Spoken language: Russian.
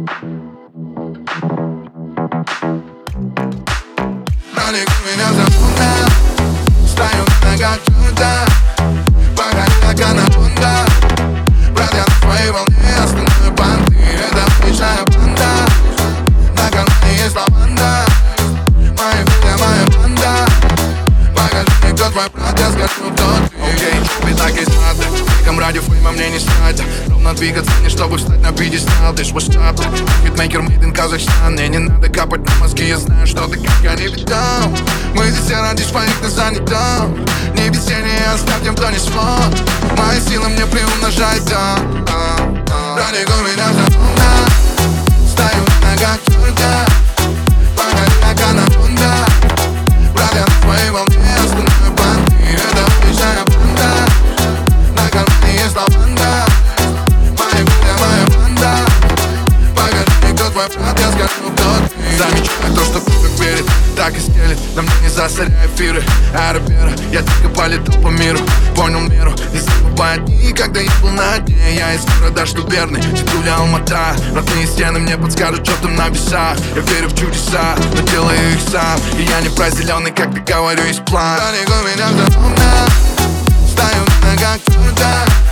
Далеко меня запутно, стою на ногах чудо, пока канабунда. Брат, я на своей волне, остальное банды. Это отличная банда, на канале есть лаванда. Моя банда, моя банда. Покажи мне, кто твой брат, я скажу, кто ты. Окей, чупи так и знаты, веком ради фейма мне не стать. Ровно двигаться не чтобы встать на пьедестал. Ты ж масштаб, хитмейкер made in Казахстан. Мне не надо капать на мозги, я знаю, что ты как я не видал. Мы здесь все ради своих, ты занятом. Не веселье, оставь тем, кто не смог. Мои силы мне приумножать, да. Далеко меня запомна, стою на ногах черта, пока канабунда. Брат, я на своей волне, остальное банды. Это отличная банда, на канале есть лаванда. Моя банда. Покажи мне, кто твой брат, я скажу, кто ты. Замечаю то, что как верит, так и стелит. На мне не засоряй эфиры аэропера, я только полетал по миру. Понял меру, не забывай дни, когда я был на дне. Я из города, что верный, Титуля, Алмата. Родные стены мне подскажут, что там на весах. Я верю в чудеса, но делаю их сам. И я не про зеленый, как ты говорю, есть план. Далеко меня запомна, стою на ногах чудо,